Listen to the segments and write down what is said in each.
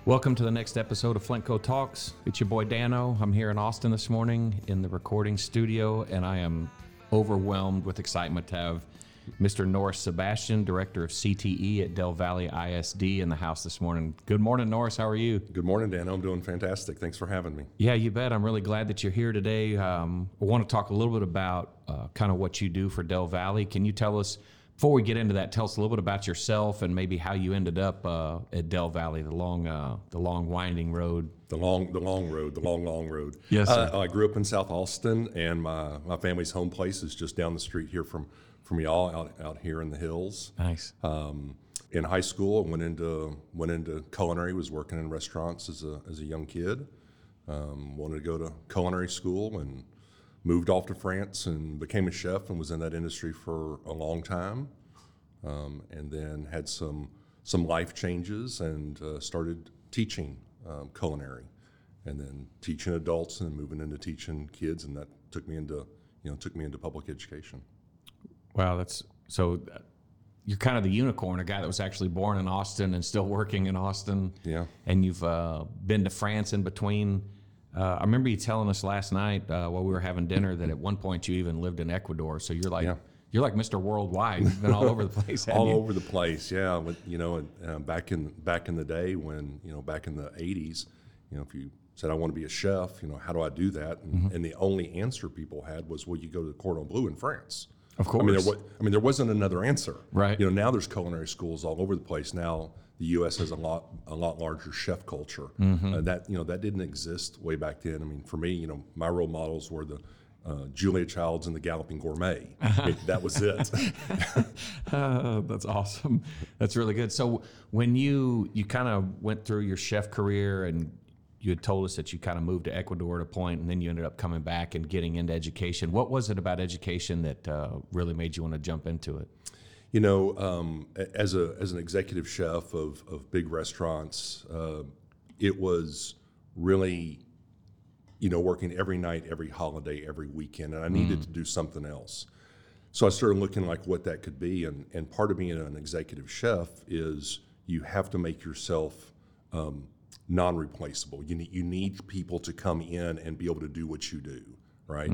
Welcome to the next episode of Flintco Talks. It's your boy Dano. I'm here in Austin this morning in the recording studio, and I am overwhelmed with excitement to have Mr. Norris Sebastian, Director of CTE at Del Valle ISD, in the house this morning. Good morning, Norris. How are you? Good morning, Dano. I'm doing fantastic. Thanks for having me. Yeah, you bet. I'm really glad that you're here today. I want to talk a little bit about kind of what you do for Del Valle. Can you tell us, before we get into that, tell us a little bit about yourself and maybe how you ended up at Del Valle, the long winding road. The long road. Yes, sir. I grew up in South Austin, and my family's home place is just down the street here from y'all out here in the hills. Nice. In high school, I went into culinary. Was working in restaurants as a young kid. Wanted to go to culinary school and moved off to France and became a chef and was in that industry for a long time. And then had some life changes and started teaching culinary, and then teaching adults and moving into teaching kids, and that took me into public education. Wow, you're kind of the unicorn, a guy that was actually born in Austin and still working in Austin. Yeah. And you've been to France in between. I remember you telling us last night while we were having dinner that at one point you even lived in Ecuador. So you're like Mr. Worldwide. You've been all over the place. All over the place. Yeah. Back in the day when back in the 80s, if you said I want to be a chef, how do I do that? And the only answer people had was, well, you go to the Cordon Bleu in France. Of course. There wasn't another answer. Right. Now there's culinary schools all over the place. Now the U.S. has a lot larger chef culture. That didn't exist way back then. For me, my role models were the Julia Childs and the Galloping Gourmet. That was it. That's awesome. That's really good. So when you kind of went through your chef career, and you had told us that you kind of moved to Ecuador at a point, and then you ended up coming back and getting into education. What was it about education that really made you want to jump into it? As an executive chef of big restaurants, it was really, working every night, every holiday, every weekend, and I needed to do something else. So I started looking like what that could be, and part of being an executive chef is you have to make yourself non-replaceable. You need people to come in and be able to do what you do, right?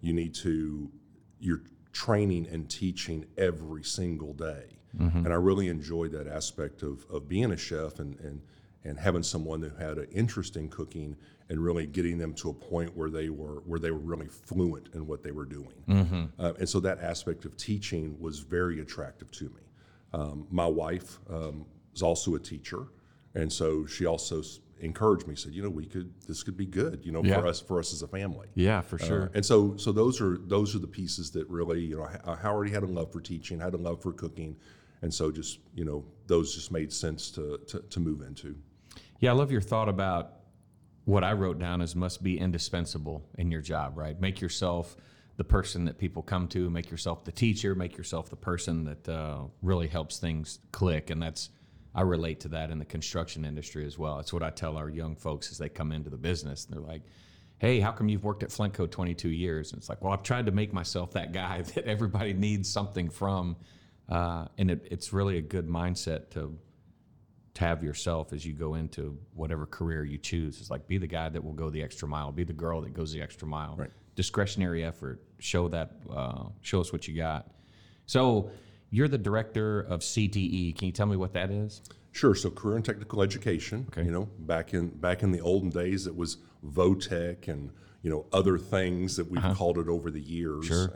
You're training and teaching every single day. And I really enjoyed that aspect of being a chef and having someone who had an interest in cooking and really getting them to a point where they were really fluent in what they were doing. And so that aspect of teaching was very attractive to me. My wife is also a teacher, and so she also encouraged me, said, this could be good, for us as a family. Yeah, for sure. And so those are the pieces that really, I already had a love for teaching, had a love for cooking, and so just, those just made sense to move into. Yeah, I love your thought about what I wrote down as must be indispensable in your job, right? Make yourself the person that people come to, make yourself the teacher, make yourself the person that really helps things click, and I relate to that in the construction industry as well. It's what I tell our young folks as they come into the business. They're like, hey, how come you've worked at Flintco 22 years? And it's like, well, I've tried to make myself that guy that everybody needs something from. And it's really a good mindset to have yourself as you go into whatever career you choose. It's like, be the guy that will go the extra mile, be the girl that goes the extra mile. Right. Discretionary effort, show us what you got. So you're the director of CTE. Can you tell me what that is? Sure. So career and technical education. Okay. Back in the olden days, it was VOTEC and other things that we've called it over the years. Sure.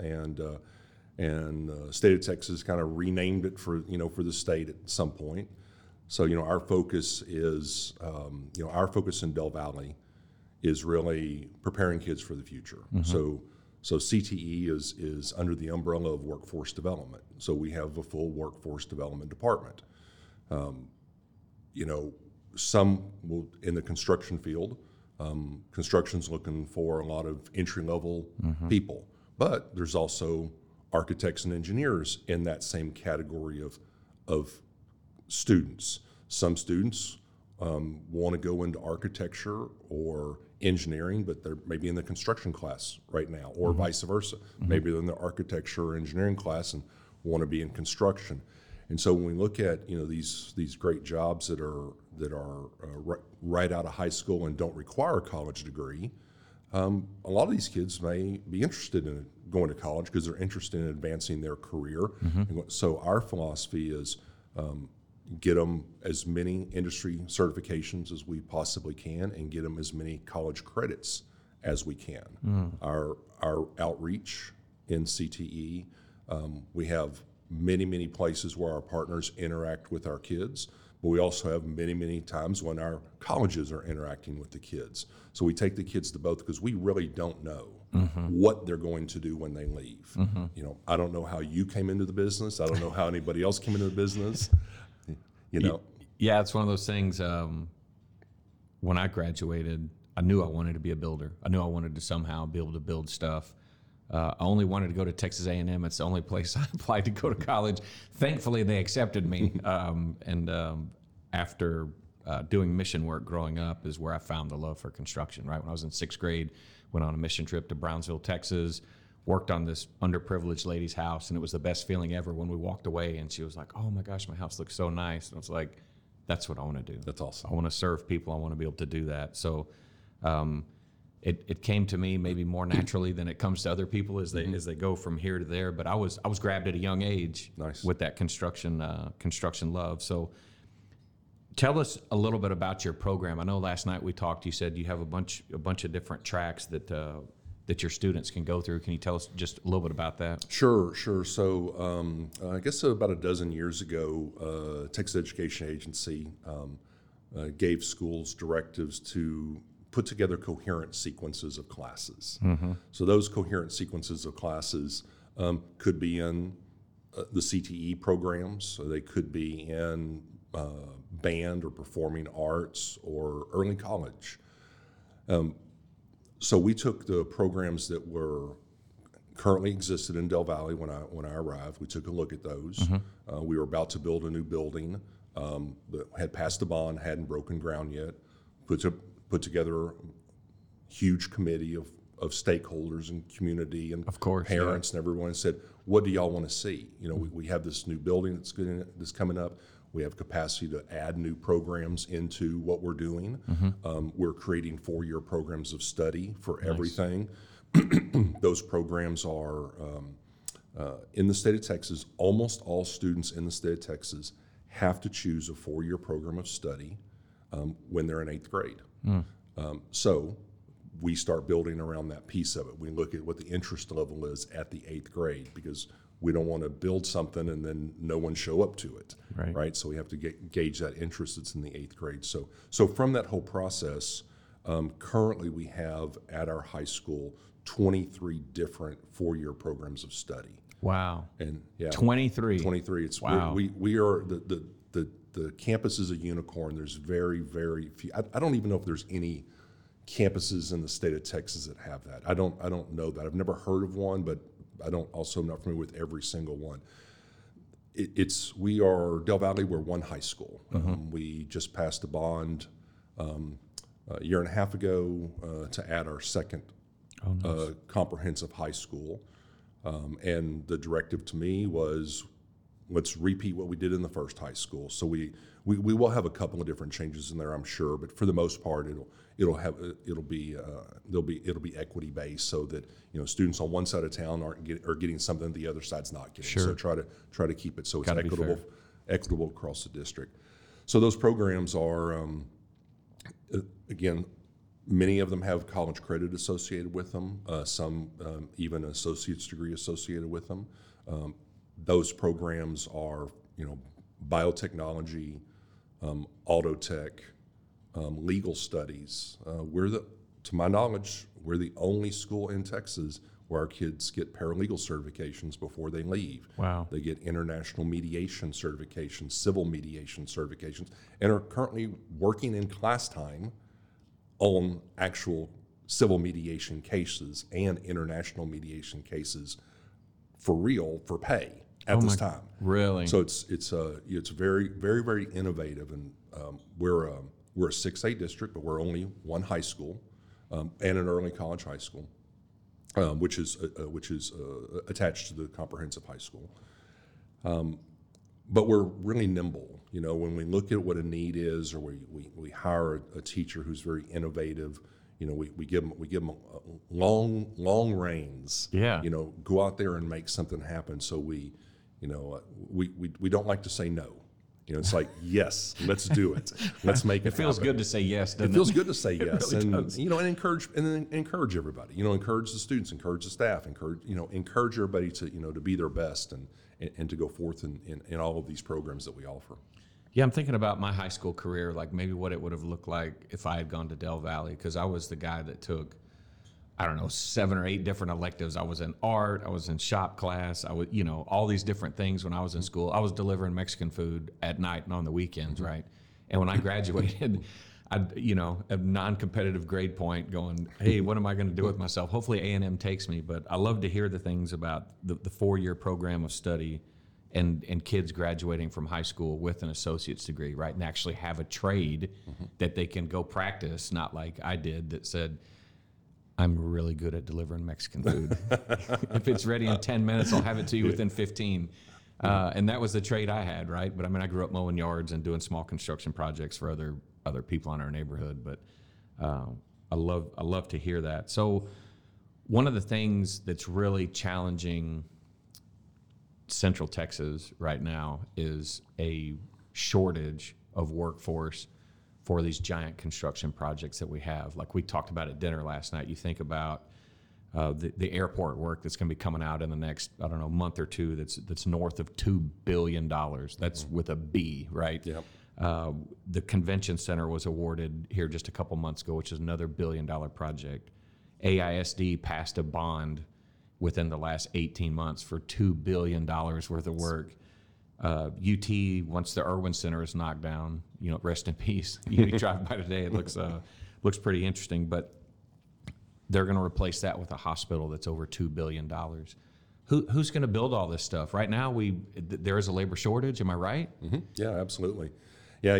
And state of Texas kind of renamed it for the state at some point. So our focus is in Del Valle is really preparing kids for the future. So CTE is under the umbrella of workforce development. So we have a full workforce development department. Some will in the construction field. Construction's looking for a lot of entry-level people, but there's also architects and engineers in that same category of students. Some students want to go into architecture or engineering, but they're maybe in the construction class right now, or vice versa. Maybe they're in the architecture or engineering class and want to be in construction. And so when we look at these great jobs that that are right out of high school and don't require a college degree, a lot of these kids may be interested in going to college because they're interested in advancing their career. And so our philosophy is get them as many industry certifications as we possibly can and get them as many college credits as we can. Our outreach in CTE, we have many places where our partners interact with our kids, but we also have many times when our colleges are interacting with the kids. So we take the kids to both because we really don't know what they're going to do when they leave. You know, I don't know how you came into the business. I don't know how anybody else came into the business. You know, yeah, it's one of those things. When I graduated, I knew I wanted to be a builder. I knew I wanted to somehow be able to build stuff. I only wanted to go to Texas A&M. It's the only place I applied to go to college. Thankfully, they accepted me. After doing mission work growing up is where I found the love for construction, right? When I was in 6th grade, went on a mission trip to Brownsville, Texas, worked on this underprivileged lady's house, and it was the best feeling ever when we walked away, and she was like, oh my gosh, my house looks so nice. And I was like, that's what I want to do. That's awesome. I want to serve people. I want to be able to do that. So it came to me maybe more naturally than it comes to other people as they go from here to there. But I was grabbed at a young age with that construction love. So tell us a little bit about your program. I know last night we talked. You said you have a bunch of different tracks that your students can go through. Can you tell us just a little bit about that? Sure. So I guess about a dozen years ago, Texas Education Agency gave schools directives to put together coherent sequences of classes. So those coherent sequences of classes could be in the CTE programs, so they could be in band or performing arts or early college. So we took the programs that were currently existed in Del Valle when I arrived. We took a look at those. We were about to build a new building that had passed the bond, hadn't broken ground yet. Put together a huge committee of stakeholders and community and of course, parents and everyone, and said, what do y'all want to see? You know, we have this new building that's coming up. We have capacity to add new programs into what we're doing. We're creating 4-year programs of study for everything. Those programs are in the state of Texas. Almost all students in the state of Texas have to choose a 4-year program of study when they're in 8th grade. So we start building around that piece of it. We look at what the interest level is at the 8th grade because we don't want to build something and then no one show up to it, right? So we have to gauge that interest that's in the 8th grade. So from that whole process, currently we have at our high school 23 different 4-year programs of study. Wow. And yeah, 23. 23. It's wow. We are the campus is a unicorn. There's very few. I don't even know if there's any campuses in the state of Texas that have that. I don't know that. I've never heard of one, but I'm not familiar with every single one. We are Del Valle. We're one high school. We just passed a bond a year and a half ago to add our second comprehensive high school, and the directive to me was, let's repeat what we did in the first high school. So we will have a couple of different changes in there, I'm sure, but for the most part, it'll be equity based, so that students on one side of town are getting something the other side's not getting. Sure. So try to keep it so it's equitable across the district. So those programs are again, many of them have college credit associated with them. Some even an associate's degree associated with them. Those programs are, biotechnology, auto tech, legal studies. To my knowledge, we're the only school in Texas where our kids get paralegal certifications before they leave. Wow. They get international mediation certifications, civil mediation certifications, and are currently working in class time on actual civil mediation cases and international mediation cases for real, for pay at this time. Really? So it's very innovative, and we're a 6A district, but we're only one high school and an early college high school, which is attached to the comprehensive high school. but we're really nimble. You know, when we look at what a need is, or we hire a teacher who's very innovative, you know, we give them long reins. Yeah. You know, go out there and make something happen. So we don't like to say no. You know, it's like, yes, let's do it. Let's make it. It feels happen. good to say yes, doesn't it? It feels good to say yes, really and does. you know, and encourage everybody. You know, encourage the students, encourage the staff, encourage everybody to to be their best and to go forth in all of these programs that we offer. Yeah, I'm thinking about my high school career, like maybe what it would have looked like if I had gone to Del Valley, because I was the guy that took, I don't know, 7 or 8 different electives. I was in art, I was in shop class, I was, all these different things when I was in school. I was delivering Mexican food at night and on the weekends, right? And when I graduated, a non-competitive grade point going, hey, what am I going to do with myself? Hopefully A&M takes me, but I love to hear the things about the 4-year program of study and kids graduating from high school with an associate's degree, right? And actually have a trade that they can go practice, not like I did that said, I'm really good at delivering Mexican food. If it's ready in 10 minutes, I'll have it to you within 15. And that was the trade I had, right? But I mean, I grew up mowing yards and doing small construction projects for other people in our neighborhood. But I love to hear that. So one of the things that's really challenging Central Texas right now is a shortage of workforce for these giant construction projects that we have. Like we talked about at dinner last night, you think about the airport work that's going to be coming out in the next, I don't know, month or two that's north of $2 billion. That's with a B, right? Yep. The convention center was awarded here just a couple months ago, which is another $1 billion project. AISD passed a bond within the last 18 months for $2 billion worth of work. UT, once the Irwin Center is knocked down, rest in peace. You drive by today, it looks pretty interesting, but they're going to replace that with a hospital that's over $2 billion. Who's going to build all this stuff? Right now, there is a labor shortage. Am I right? Mm-hmm. Yeah, absolutely. Yeah,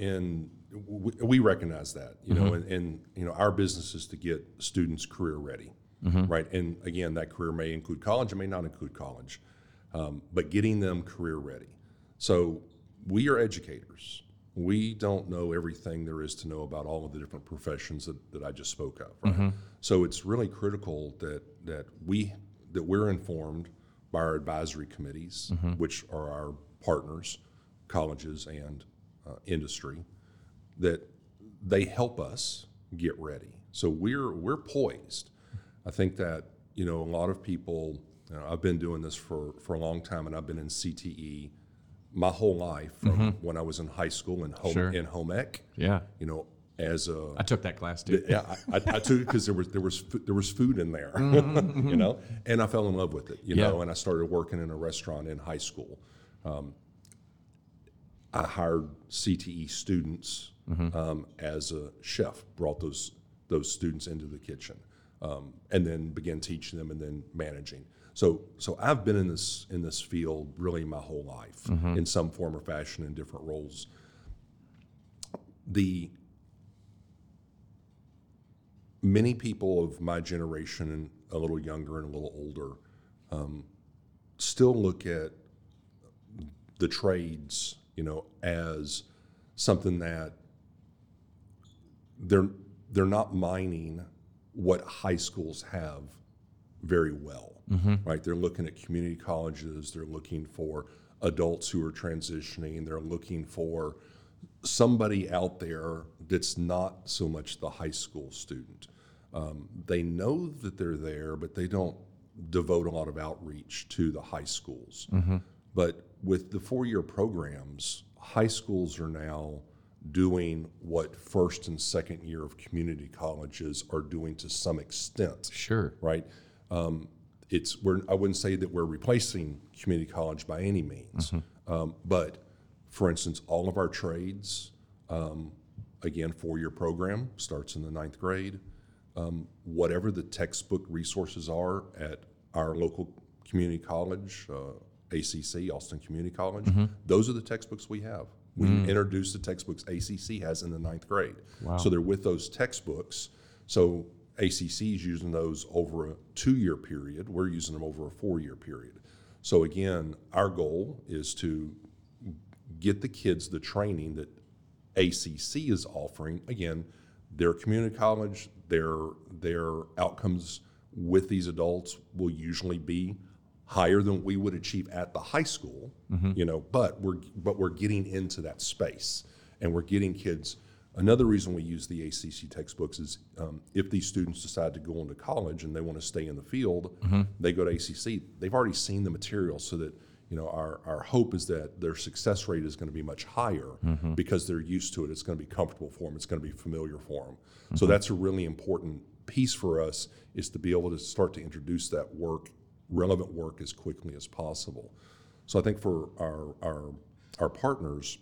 we recognize that, and our business is to get students career ready, right? And again, that career may include college, it may not include college, but getting them career ready. So we are educators. We don't know everything there is to know about all of the different professions that I just spoke of, right? So it's really critical that we're informed by our advisory committees, which are our partners, colleges and industry, that they help us get ready. So we're poised. I think that a lot of people. I've been doing this for a long time, and I've been in CTE my whole life from when I was in high school in home ec. Yeah. I took that class too. Yeah, I took it because there was food in there, and I fell in love with it, and I started working in a restaurant in high school. I hired CTE students as a chef, brought those students into the kitchen, and then began teaching them and then managing. So I've been in this field really my whole life in some form or fashion in different roles. Many people of my generation and a little younger and a little older still look at the trades, as something that they're not mining what high schools have very well, right? They're looking at community colleges. They're looking for adults who are transitioning. They're looking for somebody out there that's not so much the high school student. They know that they're there, but they don't devote a lot of outreach to the high schools. But with the 4-year programs, high schools are now doing what first and second year of community colleges are doing to some extent. Sure. Right? I wouldn't say that we're replacing community college by any means, but for instance, all of our trades, again, 4-year program, starts in the 9th grade. Whatever the textbook resources are at our local community college, ACC, Austin Community College, those are the textbooks we have. We introduced the textbooks ACC has in the 9th grade. Wow. So they're with those textbooks. So ACC is using those over a 2-year period. We're using them over a 4-year period. So again, our goal is to get the kids the training that ACC is offering. Again, their community college, their outcomes with these adults will usually be higher than we would achieve at the high school, but we're getting into that space, and we're getting kids. Another reason we use the ACC textbooks is if these students decide to go into college and they want to stay in the field, they go to ACC. They've already seen the material, so that our hope is that their success rate is going to be much higher because they're used to it. It's going to be comfortable for them. It's going to be familiar for them. So that's a really important piece for us, is to be able to start to introduce that relevant work as quickly as possible. So I think for our partners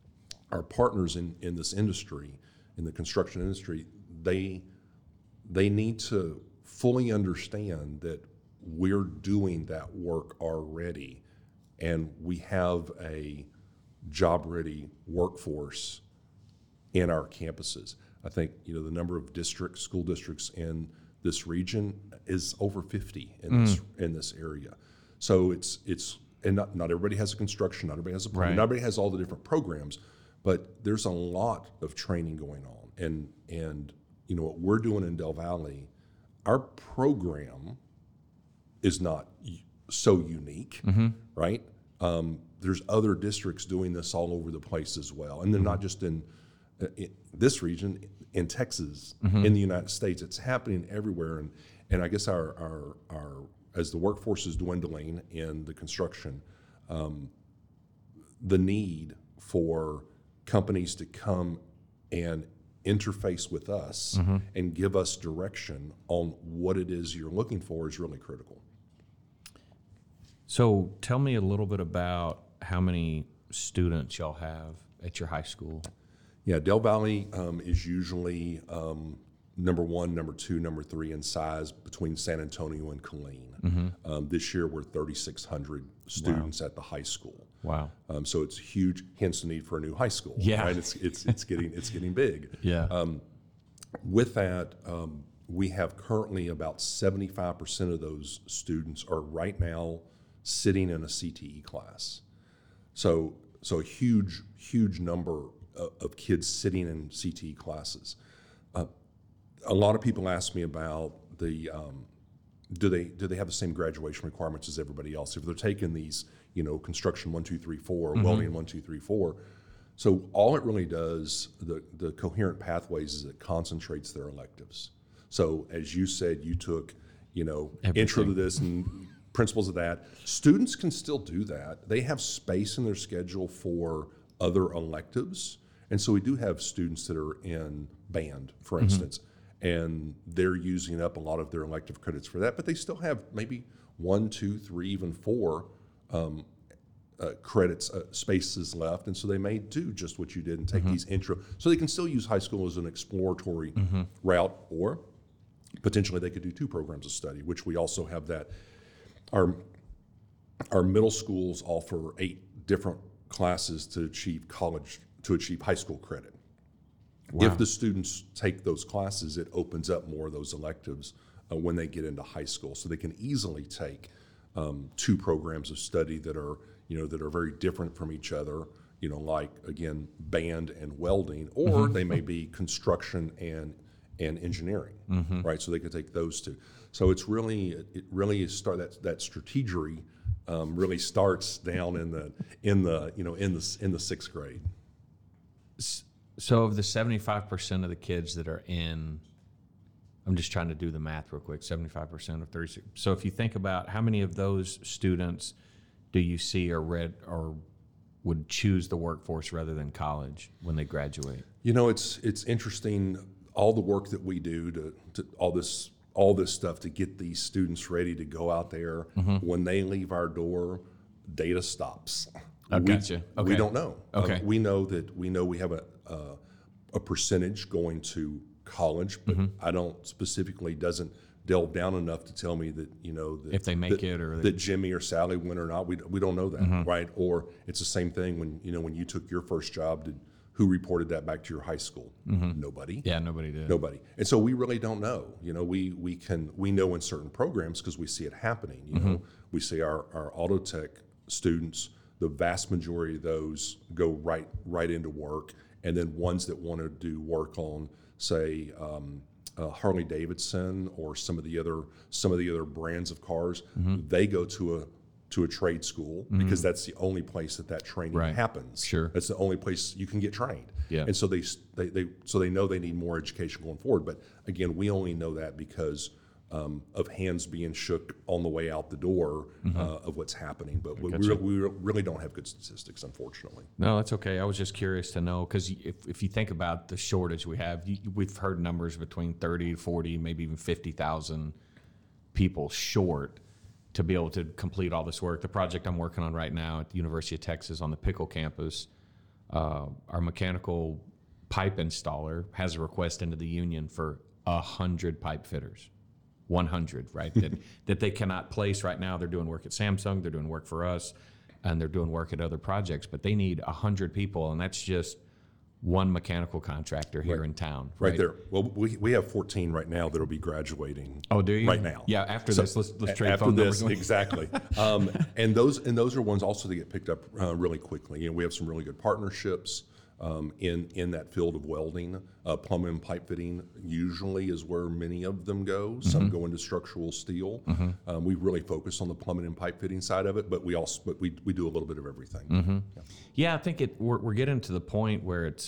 in this industry, in the construction industry, they need to fully understand that we're doing that work already, and we have a job-ready workforce in our campuses. I think the number of school districts in this region is over 50 in this area. So it's and not everybody has a construction, not everybody has a program, not everybody has all the different programs, but there's a lot of training going on. And what we're doing in Del Valle, our program is not so unique, right? There's other districts doing this all over the place as well, and they're not just in this region, in Texas, in the United States. It's happening everywhere, and I guess our as the workforce is dwindling in the construction, the need for companies to come and interface with us and give us direction on what it is you're looking for is really critical. So tell me a little bit about how many students y'all have at your high school. Yeah, Del Valle is usually number 1, number 2, number 3 in size between San Antonio and Killeen. This year we're 3,600 students at the high school. Wow! So it's huge. Hence the need for a new high school. Yeah, right? It's getting big. Yeah. With that, we have currently about 75% of those students are right now sitting in a CTE class. So a huge number of kids sitting in CTE classes. A lot of people ask me about the do they have the same graduation requirements as everybody else if they're taking these construction 1, 2, 3, 4, welding 1, 2, 3, 4. So all it really does, the coherent pathways, is it concentrates their electives. So as you said, you took intro to this and principles of that. Students can still do that. They have space in their schedule for other electives. And so we do have students that are in band, for instance, and they're using up a lot of their elective credits for that, but they still have maybe 1, 2, 3, even 4 credits, spaces left. And so they may do just what you did and take these intro. So they can still use high school as an exploratory route, or potentially they could do 2 programs of study, which we also have that. Our middle schools offer 8 different classes to achieve high school credit. Wow. If the students take those classes, it opens up more of those electives when they get into high school, so they can easily take 2 programs of study that are very different from each other. Like again, band and welding, or they may be construction and engineering, right? So they could take those 2. So it really is that strategery really starts down in the 6th grade. So of the 75% of the kids that are in, I'm just trying to do the math real quick, 75% of 36. So if you think about how many of those students do you see are would choose the workforce rather than college when they graduate? It's interesting, all the work that we do to all this stuff to get these students ready to go out there. When they leave our door, data stops. Gotcha. Okay. We don't know. Okay. We know we have a percentage going to college, but I don't specifically, doesn't delve down enough to tell me that that if they make it, or that Jimmy or Sally win or not. We don't know that, right? Or it's the same thing when when you took your first job. Who reported that back to your high school? Nobody. Yeah, nobody did. Nobody. And so we really don't know. We know in certain programs because we see it happening. We see our auto tech students the vast majority of those go right into work, and then ones that want to do work on, say, Harley Davidson or some of the other brands of cars, they go to a trade school because that's the only place that training happens. Sure, that's the only place you can get trained. Yeah, and so they know they need more education going forward. But again, we only know that because of hands being shook on the way out the door of what's happening. But we really don't have good statistics, unfortunately. No, that's okay. I was just curious to know, because if you think about the shortage we have, we've heard numbers between 30, 40, maybe even 50,000 people short to be able to complete all this work. The project I'm working on right now at the University of Texas on the Pickle campus, our mechanical pipe installer has a request into the union for 100 pipe fitters. 100, right? that they cannot place right now. They're doing work at Samsung, they're doing work for us, and they're doing work at other projects, but they need 100 people, and that's just one mechanical contractor here in town. Right there. Well, we have 14 right now that'll be graduating. Oh, do you? Right now. Yeah, after this, let's trade after phone this, numbers. exactly. And those are ones also that get picked up really quickly. You know, we have some really good partnerships in that field of welding. Plumbing and pipe fitting usually is where many of them go. Some go into structural steel. We really focus on the plumbing and pipe fitting side of it, but we do a little bit of everything. Yeah, I think we're getting to the point where it's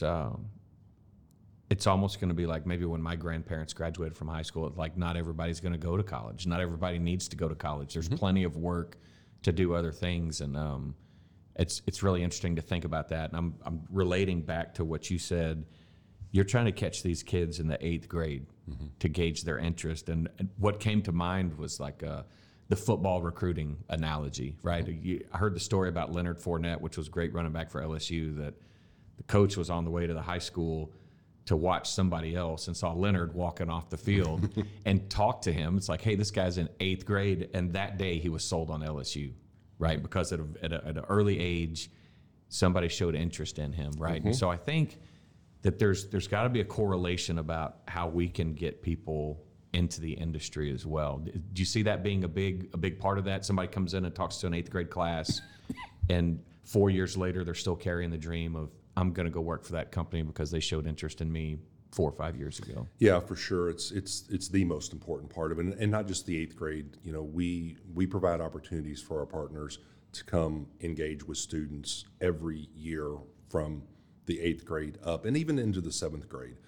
almost going to be like maybe when my grandparents graduated from high school. Like, not everybody's going to go to college. Not everybody needs to go to college. There's plenty of work to do other things, and it's really interesting to think about that. And I'm relating back to what you said. You're trying to catch these kids in the 8th grade to gauge their interest. And what came to mind was like the football recruiting analogy, right? I heard the story about Leonard Fournette, which was a great running back for LSU, that the coach was on the way to the high school to watch somebody else and saw Leonard walking off the field and talked to him. It's like, hey, this guy's in 8th grade. And that day he was sold on LSU, right? Because at an early age, somebody showed interest in him, right? And so I think that there's got to be a correlation about how we can get people into the industry as well. Do you see that being a big part of that? Somebody comes in and talks to an 8th grade class, and 4 years later they're still carrying the dream of, I'm going to go work for that company because they showed interest in me 4 or 5 years ago. Yeah, for sure. It's the most important part of it, and not just the 8th grade. You know, we provide opportunities for our partners to come engage with students every year from the 8th grade up, and even into the 7th grade.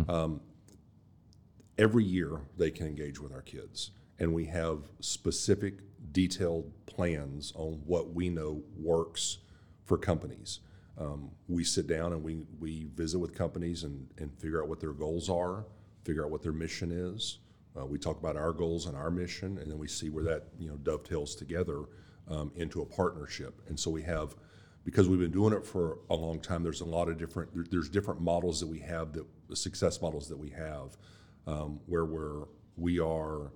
Every year they can engage with our kids, and we have specific, detailed plans on what we know works for companies. We sit down and we visit with companies and figure out what their goals are, figure out what their mission is. We talk about our goals and our mission, and then we see where that dovetails together into a partnership. And so we have, because we've been doing it for a long time, there's a lot of there's different models that we have, the success models that we have, where we are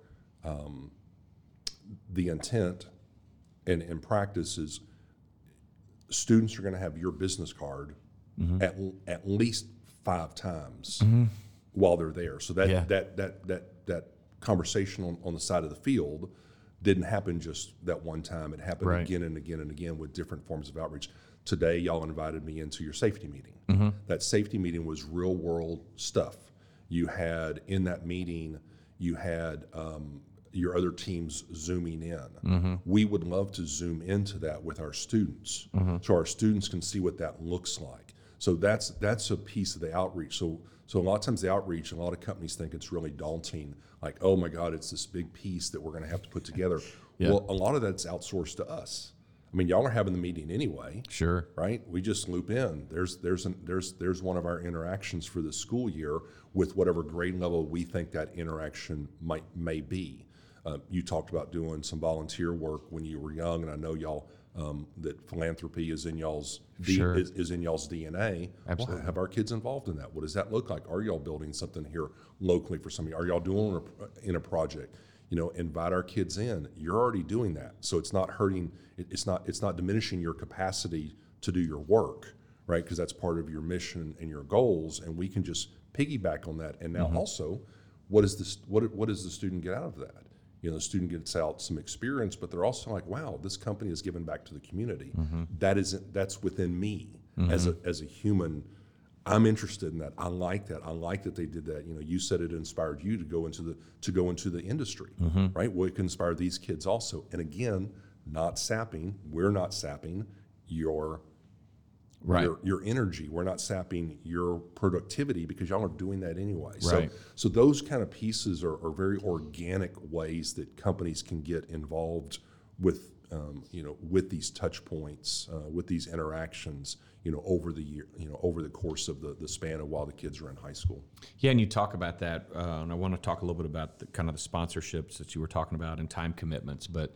the intent and practice is students are going to have your business card at least 5 times while they're there. So that conversation on the side of the field didn't happen just that one time. It happened again and again and again with different forms of outreach. Today, y'all invited me into your safety meeting. That safety meeting was real world stuff. You had, in that meeting, you had your other teams zooming in. We would love to zoom into that with our students, so our students can see what that looks like. So that's a piece of the outreach. So a lot of times the outreach, a lot of companies think it's really daunting, like, oh my God, it's this big piece that we're going to have to put together. Well, a lot of that's outsourced to us. I mean, y'all are having the meeting anyway. Sure. Right? We just loop in. There's one of our interactions for the school year with whatever grade level we think that interaction may be. You talked about doing some volunteer work when you were young, and I know y'all that philanthropy is in y'all's is in y'all's DNA. Absolutely. Well, have our kids involved in that? What does that look like? Are y'all building something here locally for somebody? Are y'all doing in a project? Invite our kids in. You're already doing that, so it's not hurting. It's not diminishing your capacity to do your work, right? Because that's part of your mission and your goals, and we can just piggyback on that. And now also, what does the student get out of that? the student gets out some experience, but they're also like, wow, this company has given back to the community. That's within me as a human. I'm interested in that. I like that. I like that they did that. You said it inspired you to go into the industry, right? Well, it can inspire these kids also. And again, we're not sapping your energy. We're not sapping your productivity because y'all are doing that anyway. Right. So those kind of pieces are very organic ways that companies can get involved with with these touch points, with these interactions, over the year, over the course of the span of while the kids are in high school. Yeah, and you talk about that, and I want to talk a little bit about the sponsorships that you were talking about and time commitments. But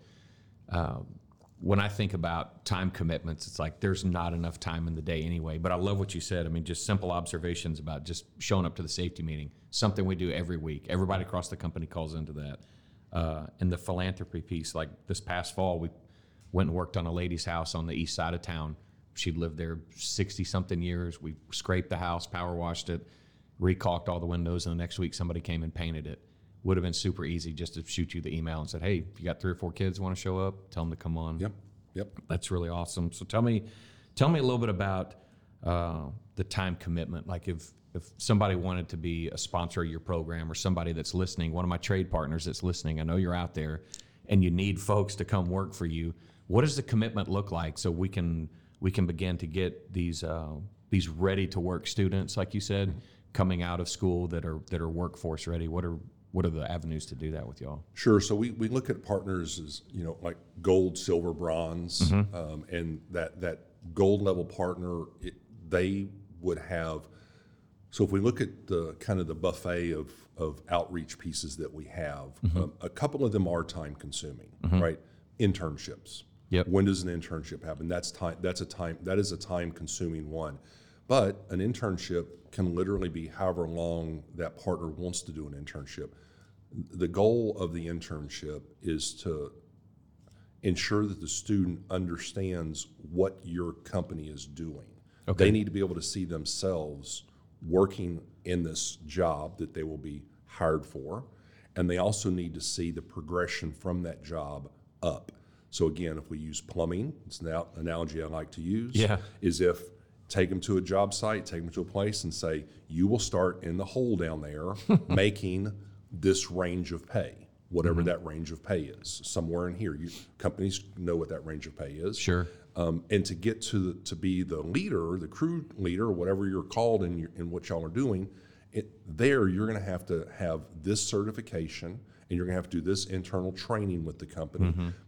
when I think about time commitments, it's like there's not enough time in the day anyway. But I love what you said. I mean, just simple observations about just showing up to the safety meeting, something we do every week. Everybody across the company calls into that. And the philanthropy piece, like this past fall, we went and worked on a lady's house on the east side of town. She'd lived there 60-something years. We scraped the house, power washed it, recaulked all the windows, and the next week somebody came and painted it. Would have been super easy just to shoot you the email and said, hey, if you got 3 or 4 kids want to show up, tell them to come on. Yep. That's really awesome. So tell me a little bit about the time commitment. Like if somebody wanted to be a sponsor of your program, or somebody that's listening, one of my trade partners that's listening, I know you're out there and you need folks to come work for you. What does the commitment look like so we can begin to get these ready to work students, like you said, coming out of school that are workforce ready? What are the avenues to do that with y'all? Sure. So we look at partners as like gold, silver, bronze, and that gold level partner, they would have. So if we look at the kind of the buffet of outreach pieces that we have, a couple of them are time consuming, right? Internships. Yep. When does an internship happen? That is a time consuming one. But an internship can literally be however long that partner wants to do an internship. The goal of the internship is to ensure that the student understands what your company is doing. Okay. They need to be able to see themselves working in this job that they will be hired for, and they also need to see the progression from that job up. So again, if we use plumbing, it's an analogy I like to use, is if take them to a job site, take them to a place and say, you will start in the hole down there making this range of pay, whatever that range of pay is, somewhere in here. Companies know what that range of pay is. Sure. And to get to be the leader, the crew leader, whatever you're called in what y'all are doing, you're going to have this certification, and you're going to have to do this internal training with the company.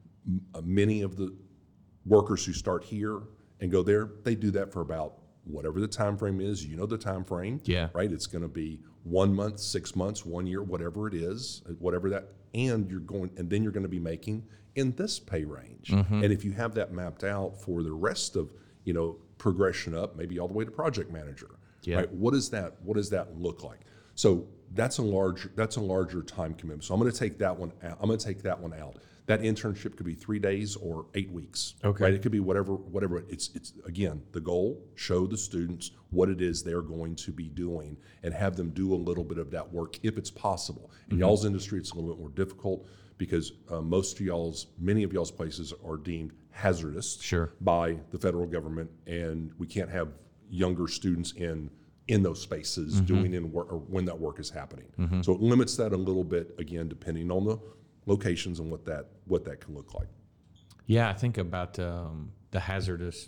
Many of the workers who start here and go there, they do that for about whatever the time frame is. The time frame, right? It's going to be 1 month, 6 months, 1 year, whatever it is, whatever that, and then you're going to be making in this pay range. And if you have that mapped out for the rest of progression up, maybe all the way to project manager, right? What does that look like? So that's a larger time commitment. So I'm going to take that one out. That internship could be 3 days or 8 weeks. Okay. Right? It could be whatever. It's again, the goal, show the students what it is they're going to be doing and have them do a little bit of that work if it's possible. In y'all's industry, it's a little bit more difficult because many of y'all's places are deemed hazardous by the federal government, and we can't have younger students in those spaces doing work or when that work is happening. So it limits that a little bit, again, depending on the locations and what that can look like. Yeah, I think about the hazardous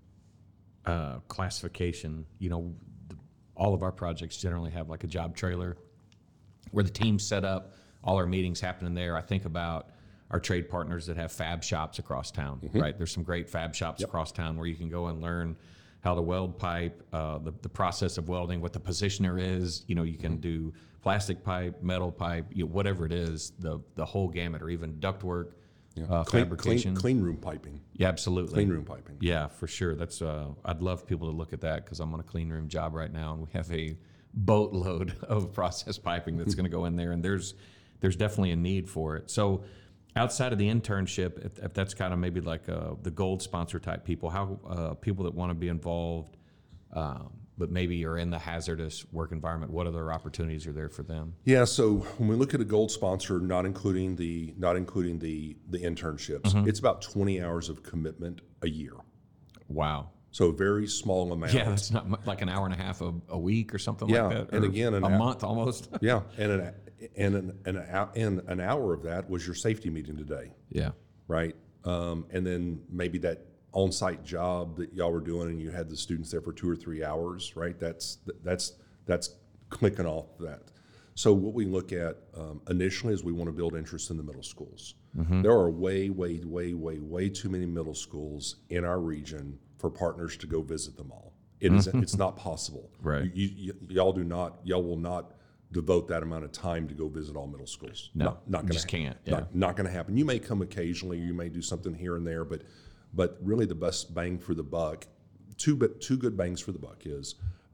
classification. All of our projects generally have like a job trailer where the team's set up, all our meetings happening there. I think about our trade partners that have fab shops across town, right? There's some great fab shops across town where you can go and learn how to weld pipe, the process of welding, what the positioner is. You can do plastic pipe, metal pipe, whatever it is, the whole gamut, or even ductwork, fabrication. Clean room piping. Yeah, absolutely. Clean room piping. Yeah, for sure. That's I'd love people to look at that because I'm on a clean room job right now, and we have a boatload of process piping that's going to go in there, and there's definitely a need for it. So outside of the internship, if that's kind of maybe like the gold sponsor type people, how people that want to be involved but maybe are in the hazardous work environment? What other opportunities are there for them? Yeah, so when we look at a gold sponsor, not including the internships, it's about 20 hours of commitment a year. Wow. So a very small amount. Yeah, that's not like an hour and a half a week or something Yeah, like that. and or again, a month almost. Yeah, and an hour of that was your safety meeting today, Yeah. right? And then maybe that on-site job that y'all were doing, and you had the students there for 2 or 3 hours, right? That's clicking off that. So what we look at initially is we want to build interest in the middle schools. There are way too many middle schools in our region for partners to go visit them all. It's not possible. Right. Y'all will not devote that amount of time to go visit all middle schools. No, not gonna just can't. Yeah. Not going to happen. You may come occasionally, you may do something here and there, but really the best bang for the buck, two good bangs for the buck is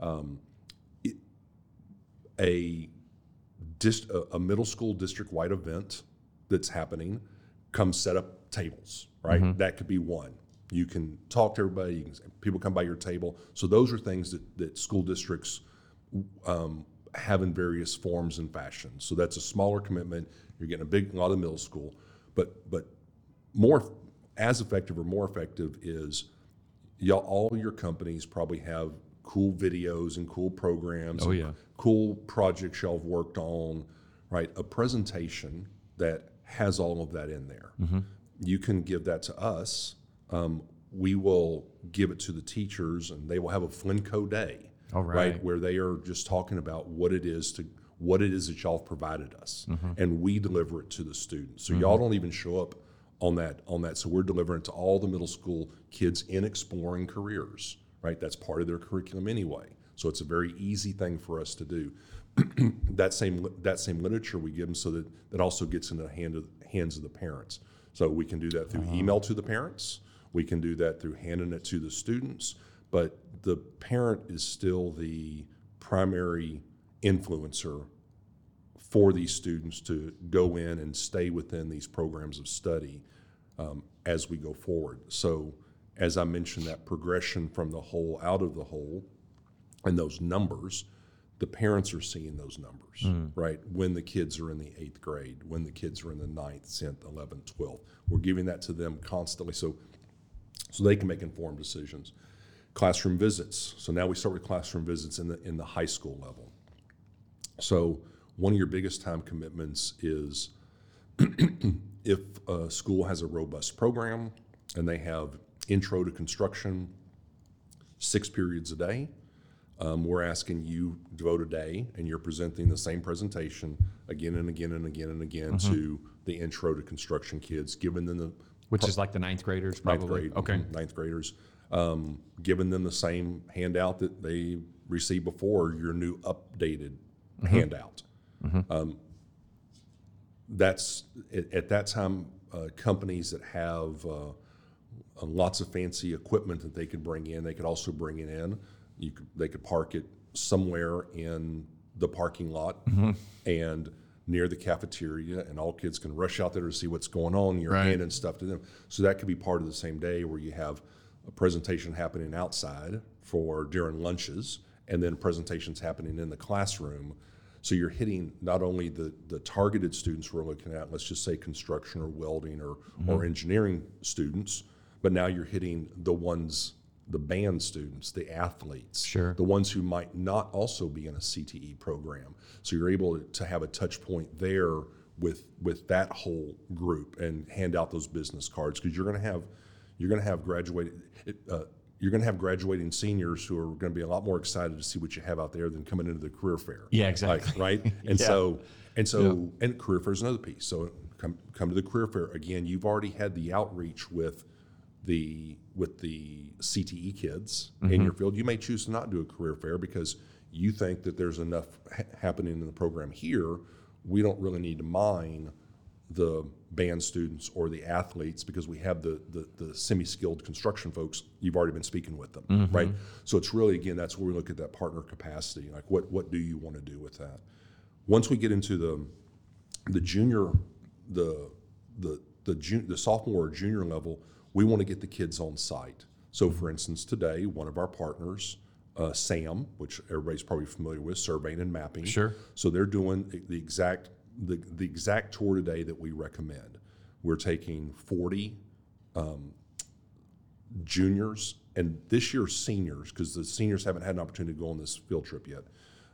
a middle school district-wide event that's happening. Come set up tables, right? That could be one. You can talk to everybody. People come by your table. So those are things that school districts have in various forms and fashions. So that's a smaller commitment. You're getting a lot of middle school, but more as effective or more effective is all your companies probably have cool videos and cool programs. Oh, yeah. Cool projects y'all have worked on, right? A presentation that has all of that in there. You can give that to us. We will give it to the teachers, and they will have a Flinco day. All right. Where they are just talking about what it is that y'all have provided us, and we deliver it to the students. So y'all don't even show up on that. So we're delivering it to all the middle school kids in exploring careers, right? That's part of their curriculum anyway. So it's a very easy thing for us to do. that same literature we give them, so that also gets in the hands of the parents. So we can do that through email to the parents. We can do that through handing it to the students. But the parent is still the primary influencer for these students to go in and stay within these programs of study as we go forward. So as I mentioned, that progression from the whole out of the whole and those numbers, the parents are seeing those numbers, right? When the kids are in the 8th grade, when the kids are in the 9th, 10th, 11th, 12th. We're giving that to them constantly so they can make informed decisions. Classroom visits. So now we start with classroom visits in the high school level. So one of your biggest time commitments is if a school has a robust program and they have intro to construction 6 periods a day, we're asking you to devote a day, and you're presenting the same presentation again and again and again and again to the intro to construction kids, giving them which is like the 9th graders, probably. 9th grade, 9th graders, giving them the same handout that they received before, your new updated handout. That's at that time, companies that have lots of fancy equipment that they could bring in, they could also bring it in. They could park it somewhere in the parking lot and near the cafeteria, and all kids can rush out there to see what's going on. You're handing stuff to them. So that could be part of the same day where you have a presentation happening outside during lunches, and then presentations happening in the classroom. So you're hitting not only the targeted students we're looking at, let's just say construction or welding or engineering students, but now you're hitting the band students, the athletes, the ones who might not also be in a CTE program. So you're able to have a touch point there with that whole group and hand out those business cards, because you're going to have graduating seniors who are going to be a lot more excited to see what you have out there than coming into the career fair. Yeah, exactly. Right. And and career fair is another piece. So come to the career fair again. You've already had the outreach with the CTE kids in your field. You may choose to not do a career fair because you think that there's enough happening in the program here. We don't really need to mine the band students or the athletes because we have the semi-skilled construction folks. You've already been speaking with them, right? So it's really, again, that's where we look at that partner capacity. Like, what do you want to do with that? Once we get into the junior, the sophomore or junior level, we want to get the kids on site. So for instance, today, one of our partners SAM, which everybody's probably familiar with, surveying and mapping. Sure. So they're doing the exact tour today that we recommend. We're taking 40 juniors and this year's seniors, because the seniors haven't had an opportunity to go on this field trip yet.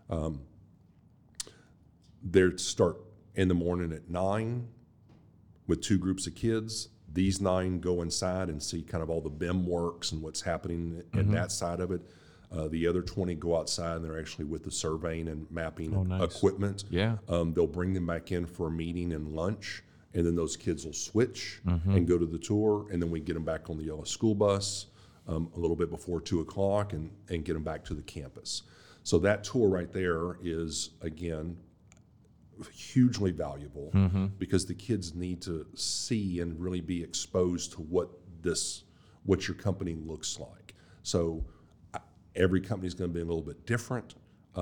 They start in the morning at 9 with 2 groups of kids. These 9 go inside and see kind of all the BIM works and what's happening in that side of it. The other 20 go outside and they're actually with the surveying and mapping equipment. Yeah. They'll bring them back in for a meeting and lunch, and then those kids will switch and go to the tour, and then we get them back on the yellow school bus a little bit before 2 o'clock and get them back to the campus. So that tour right there is, again, hugely valuable because the kids need to see and really be exposed to what your company looks like. So every company is going to be a little bit different.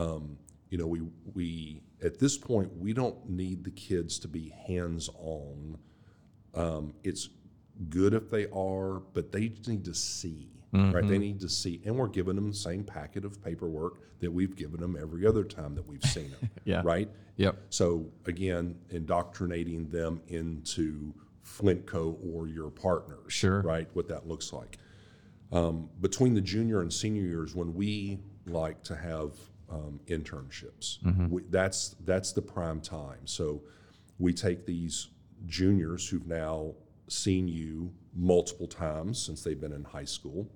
We at this point, we don't need the kids to be hands-on. It's good if they are, but they need to see, right? They need to see, and we're giving them the same packet of paperwork that we've given them every other time that we've seen them, right? Yep. So again, indoctrinating them into Flintco or your partners, Sure. right? What that looks like. Between the junior and senior years, when we like to have internships, that's the prime time. So we take these juniors who've now seen you multiple times since they've been in high school.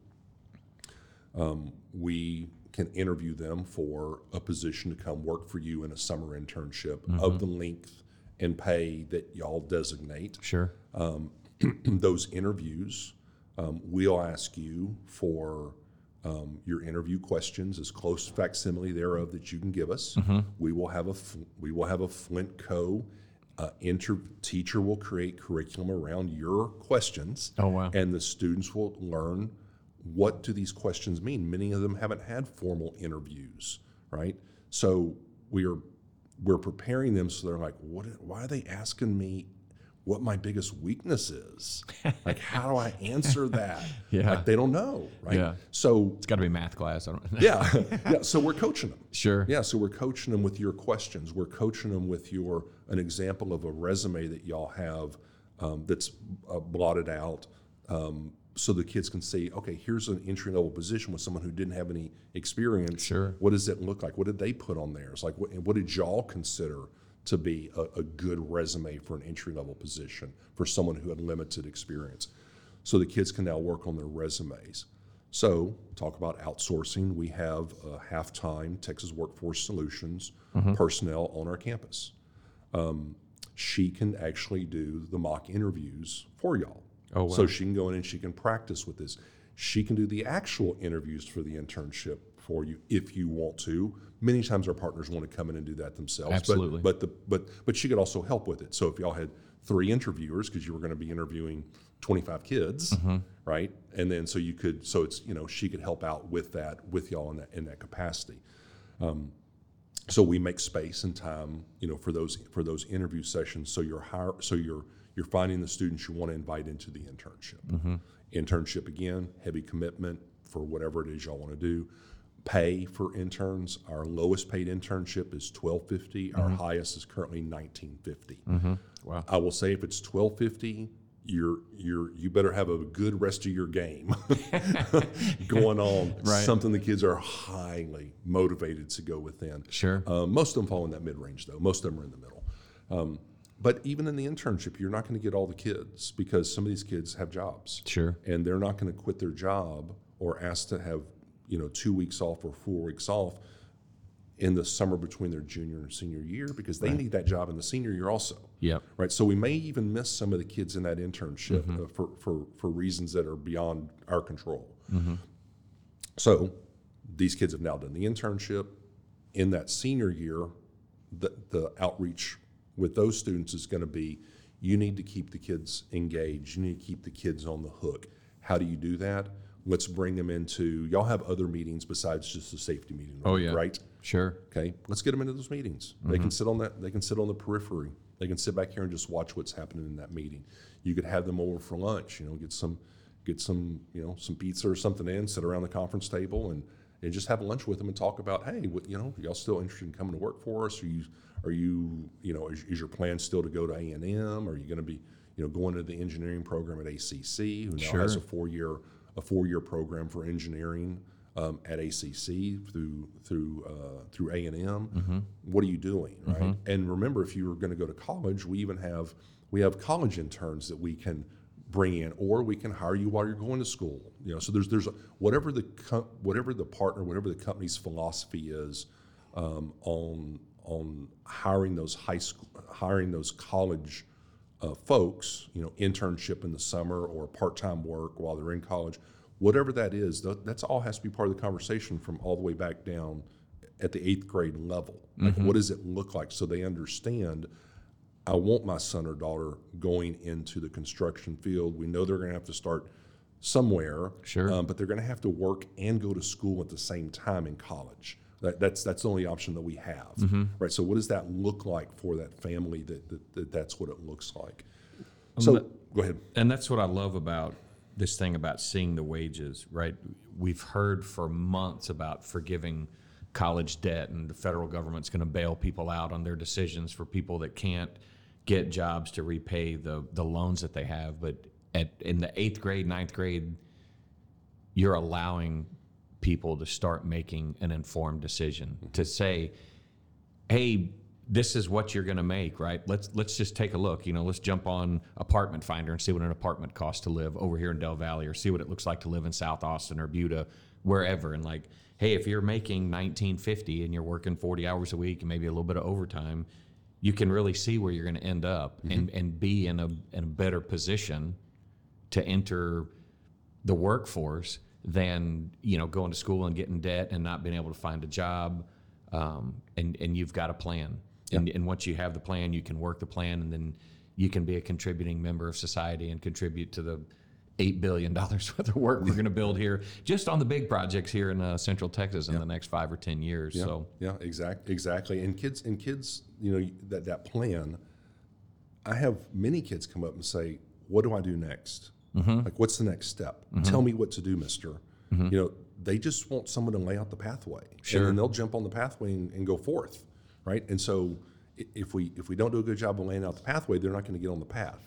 We can interview them for a position to come work for you in a summer internship of the length and pay that y'all designate. Sure. Those interviews, we'll ask you for your interview questions, as close facsimile thereof that you can give us. We will have a Flintco teacher will create curriculum around your questions. Oh, wow. And the students will learn, what do these questions mean? Many of them haven't had formal interviews, right? So we're preparing them so they're like, why are they asking me what my biggest weakness is? Like, how do I answer that? Like, they don't know, right? Yeah. So It's got to be math class. I don't yeah. So we're coaching them. Sure. Yeah, so we're coaching them with your questions. We're coaching them with an example of a resume that y'all have that's blotted out, so the kids can see, okay, here's an entry-level position with someone who didn't have any experience. Sure. What does it look like? What did they put on theirs? Like, what did y'all consider to be a good resume for an entry-level position for someone who had limited experience? So the kids can now work on their resumes. So talk about outsourcing. We have a half-time Texas Workforce Solutions personnel on our campus. She can actually do the mock interviews for y'all. Oh, wow. So she can go in and she can practice with this. She can do the actual interviews for the internship for you if you want to. Many times our partners want to come in and do that themselves. Absolutely. But she could also help with it. So if y'all had 3 interviewers, because you were going to be interviewing 25 kids, right? And then so it's, she could help out with that, with y'all in that capacity. So we make space and time, for those interview sessions. So you're finding the students you want to invite into the internship. Internship, again, heavy commitment for whatever it is y'all want to do. Pay for interns, our lowest paid internship is $12.50. Our highest is currently $19.50. Wow. I will say, if it's $12.50, you better have a good rest of your game going on. Right. Something the kids are highly motivated to go within. Sure. Most of them fall in that mid-range, though. Most of them are in the middle. But even in the internship, you're not going to get all the kids, because some of these kids have jobs. Sure. And they're not going to quit their job or ask to have 2 weeks off or 4 weeks off in the summer between their junior and senior year, because they need that job in the senior year also. Yep. Right. So we may even miss some of the kids in that internship for reasons that are beyond our control. So these kids have now done the internship. In that senior year, the outreach with those students is going to be, you need to keep the kids engaged. You need to keep the kids on the hook. How do you do that? Let's bring them into, y'all have other meetings besides just the safety meeting, Oh, yeah. right? Sure. Okay, let's get them into those meetings. They can sit on that. They can sit on the periphery. They can sit back here and just watch what's happening in that meeting. You could have them over for lunch. Get some some pizza or something in. Sit around the conference table and just have lunch with them and talk about, hey, y'all still interested in coming to work for us? Is your plan still to go to A&M? Are you going to be, going to the engineering program at ACC, who now has a four-year program for engineering at ACC through A&M? What are you doing, right? And remember, if you were going to go to college, we have college interns that we can bring in, or we can hire you while you're going to school. So there's whatever the company's philosophy is on hiring those college folks, internship in the summer or part-time work while they're in college, whatever that is. That's all has to be part of the conversation from all the way back down at the 8th grade level. Like, what does it look like, so they understand, I want my son or daughter going into the construction field. We know they're going to have to start somewhere, but they're going to have to work and go to school at the same time in college. That's the only option that we have, right? So what does that look like for that family? That's what it looks like. So go ahead. And that's what I love about this thing about seeing the wages, right? We've heard for months about forgiving college debt, and the federal government's going to bail people out on their decisions for people that can't get jobs to repay the loans that they have. But in the 8th grade, 9th grade, you're allowing people to start making an informed decision to say, hey, this is what you're going to make, right? Let's just take a look. Let's jump on Apartment Finder and see what an apartment costs to live over here in Del Valle, or see what it looks like to live in South Austin or Buda, wherever. And like, hey, if you're making $19.50 and you're working 40 hours a week and maybe a little bit of overtime, you can really see where you're going to end up and be in a better position to enter the workforce than going to school and getting debt and not being able to find a job. And you've got a plan. And once you have the plan, you can work the plan, and then you can be a contributing member of society and contribute to the $8 billion worth of work we're going to build here, just on the big projects here in Central Texas in the next 5 or 10 years. Exactly. And kids, that plan. I have many kids come up and say, "What do I do next? Like, what's the next step? Tell me what to do, mister." They just want someone to lay out the pathway, and then they'll jump on the pathway and go forth, right? And so, if we don't do a good job of laying out the pathway, they're not going to get on the path.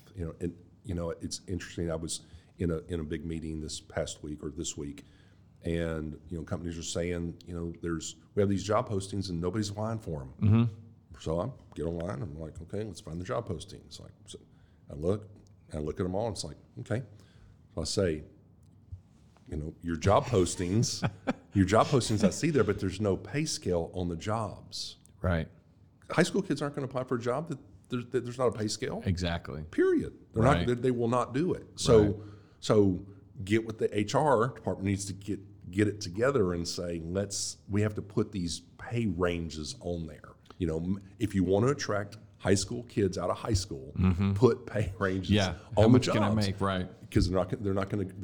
It's interesting. I was in a big meeting this week, and companies are saying, we have these job postings and nobody's applying for them. So I get online. I'm like, okay, let's find the job postings. Like, so I look at them all, and it's like, okay. So I say, your job postings, I see there, but there's no pay scale on the jobs. Right. High school kids aren't going to apply for a job that there's not a pay scale. Exactly. Period. They will not do it. So get with the HR department needs to get it together and say, we have to put these pay ranges on there. If you want to attract high school kids out of high school, put pay ranges on the jobs. How much can I make? Right. Because they're not going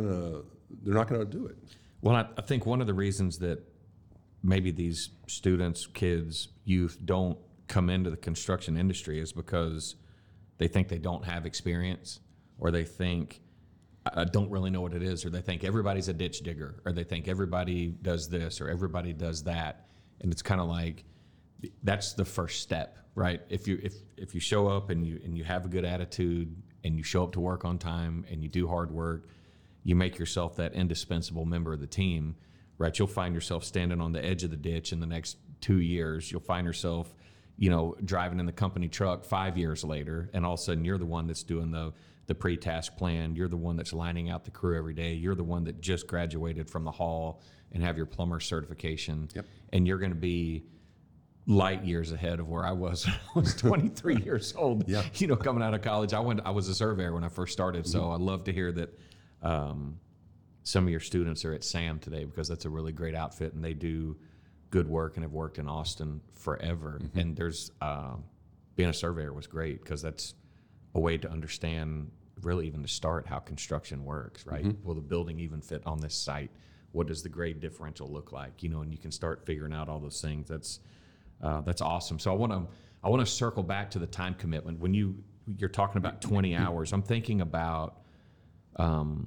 to do it. Well, I think one of the reasons that maybe these students, kids, youth don't come into the construction industry is because they think they don't have experience, or they think I don't really know what it is, or they think everybody's a ditch digger, or they think everybody does this or everybody does that. And it's kind of like, that's the first step, right? If you show up and you have a good attitude and you show up to work on time and you do hard work, you make yourself that indispensable member of the team, right? You'll find yourself standing on the edge of the ditch in the next 2 years. You'll find yourself, driving in the company truck 5 years later, and all of a sudden you're the one that's doing the pre-task plan. You're the one that's lining out the crew every day. You're the one that just graduated from the hall and have your plumber certification. Yep. And you're going to be light years ahead of where I was when I was 23 years old. Yeah. Coming out of college, I was a surveyor when I first started. So I love to hear that some of your students are at SAM today, because that's a really great outfit and they do good work and have worked in Austin forever. And there's being a surveyor was great, because that's a way to understand, really even to start, how construction works, right? Will the building even fit on this site? What does the grade differential look like? And you can start figuring out all those things. That's awesome. So I want to circle back to the time commitment. When you're talking about 20 hours, I'm thinking about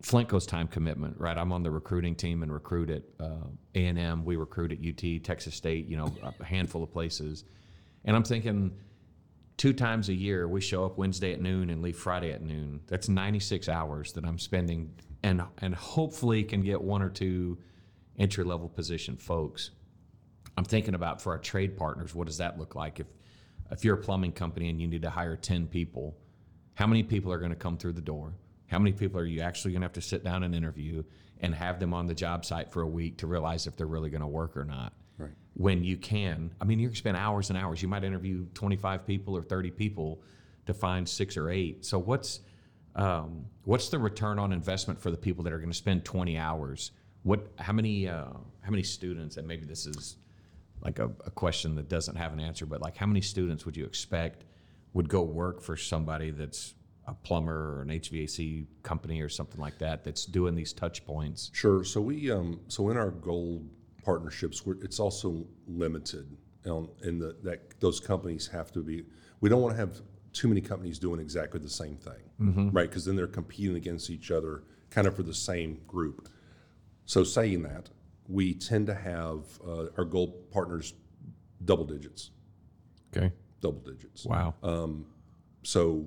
Flintco's time commitment, right? I'm on the recruiting team and recruit at A&M. We recruit at UT, Texas State, a handful of places. And I'm thinking 2 times a year, we show up Wednesday at noon and leave Friday at noon. That's 96 hours that I'm spending and hopefully can get 1 or 2 entry-level position folks. I'm thinking about for our trade partners, what does that look like? If you're a plumbing company and you need to hire 10 people, how many people are going to come through the door? How many people are you actually going to have to sit down and interview and have them on the job site for a week to realize if they're really going to work or not? Right. When you can, I mean, you can spend hours and hours. You might interview 25 people or 30 people to find 6 or 8. So what's the return on investment for the people that are going to spend 20 hours? How many students, and maybe this is like a question that doesn't have an answer, but like how many students would you expect would go work for somebody that's a plumber or an HVAC company or something like that that's doing these touch points? Sure. So we so in our gold partnerships, it's also limited, in that those companies have to be. We don't want to have too many companies doing exactly the same thing, right? Because then they're competing against each other, kind of for the same group. So saying that, we tend to have our gold partners double digits. Okay. Double digits. Wow. So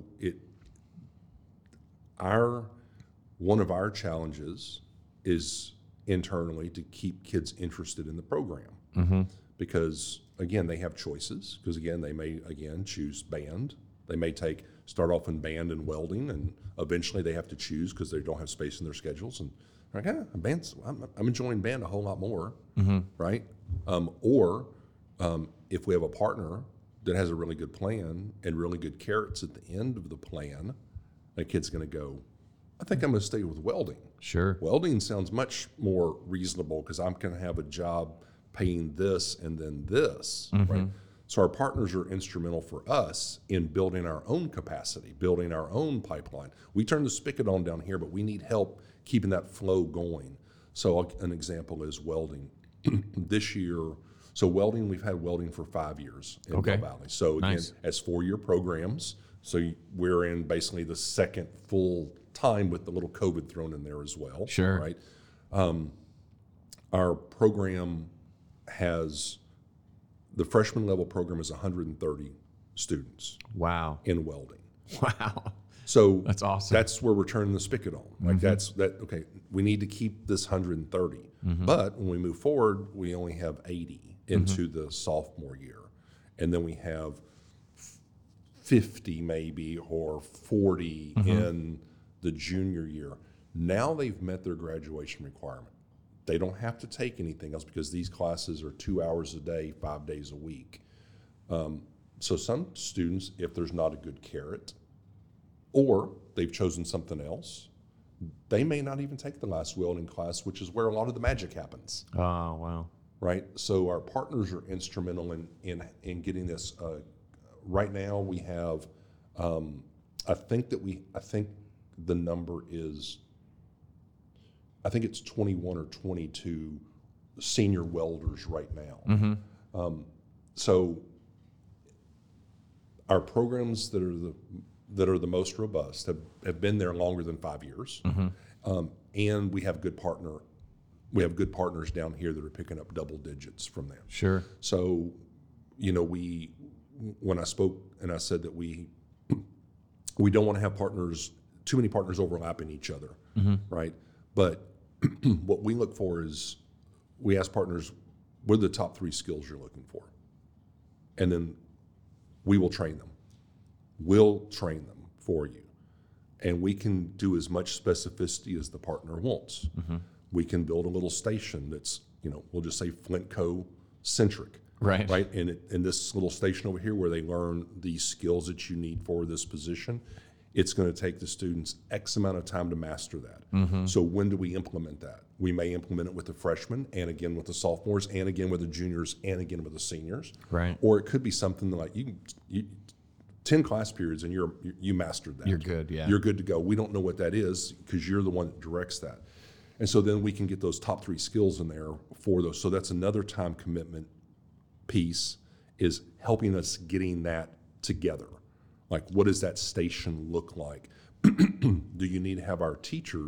one of our challenges is internally to keep kids interested in the program, because again they have choices. Because again they may choose band. They may start off in band and welding, and eventually they have to choose because they don't have space in their schedules. And they're like, I'm enjoying band a whole lot more, right? Or if we have a partner that has a really good plan and really good carrots at the end of the plan, that kid's going to go, I think I'm going to stay with welding. Sure. Welding sounds much more reasonable because I'm going to have a job paying this and then this, right? So our partners are instrumental for us in building our own capacity, building our own pipeline. We turn the spigot on down here, but we need help keeping that flow going. So an example is welding. This year, so welding, we've had welding for 5 years in Bell Valley. So again, as 4-year programs, so we're in basically the second full time with the little COVID thrown in there as well. Sure. Right. Our program has, the freshman level program is 130 students. Wow. In welding. Wow. So that's awesome. That's where we're turning the spigot on. Like okay, we need to keep this 130. But when we move forward, we only have 80 into the sophomore year. And then we have 50 maybe or 40 in the junior year. Now they've met their graduation requirement. They don't have to take anything else because these classes are 2 hours a day, 5 days a week. So some students, if there's not a good carrot, or they've chosen something else, they may not even take the last welding class, which is where a lot of the magic happens. Oh, wow. Right? So our partners are instrumental in getting this. Right now we have, I think the number is, I think it's 21 or 22 senior welders right now. So our programs that are the most robust have been there longer than 5 years, and we have good partners down here that are picking up double digits from them. Sure. So, when I spoke and I said that we don't want to have too many partners overlapping each other, right? But what we look for is, we ask partners, what are the top 3 skills you're looking for? And then we will train them. We'll train them for you. And we can do as much specificity as the partner wants. We can build a little station that's, we'll just say Flintco centric. Right. Right. And in this little station over here where they learn these skills that you need for this position, it's going to take the students X amount of time to master that. So when do we implement that? We may implement it with the freshmen, and again with the sophomores, and again with the juniors, and again with the seniors. Right. Or it could be something like you 10 class periods and you mastered that. You're good, yeah. You're good to go. We don't know what that is because you're the one that directs that. And so then we can get those top 3 skills in there for those. So that's another time commitment piece, is helping us getting that together. Like, what does that station look like? Do you need to have our teachers